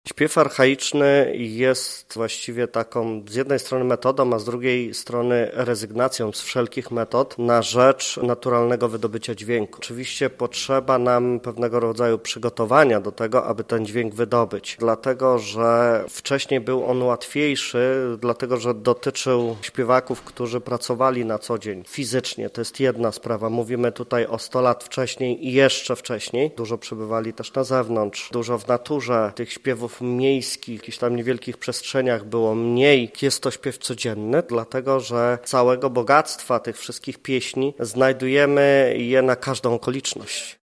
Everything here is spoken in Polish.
Śpiew archaiczny jest właściwie taką z jednej strony metodą, a z drugiej strony rezygnacją z wszelkich metod na rzecz naturalnego wydobycia dźwięku. Oczywiście potrzeba nam pewnego rodzaju przygotowania do tego, aby ten dźwięk wydobyć. Dlatego, że wcześniej był on łatwiejszy, dlatego, że dotyczył śpiewaków, którzy pracowali na co dzień fizycznie. To jest jedna sprawa. Mówimy tutaj o 100 lat wcześniej i jeszcze wcześniej. Dużo przebywali też na zewnątrz, dużo w naturze. Tych śpiewów miejskich, jakichś tam niewielkich przestrzeniach było mniej. Jest to śpiew codzienny, dlatego że całego bogactwa tych wszystkich pieśni znajdujemy je na każdą okoliczność.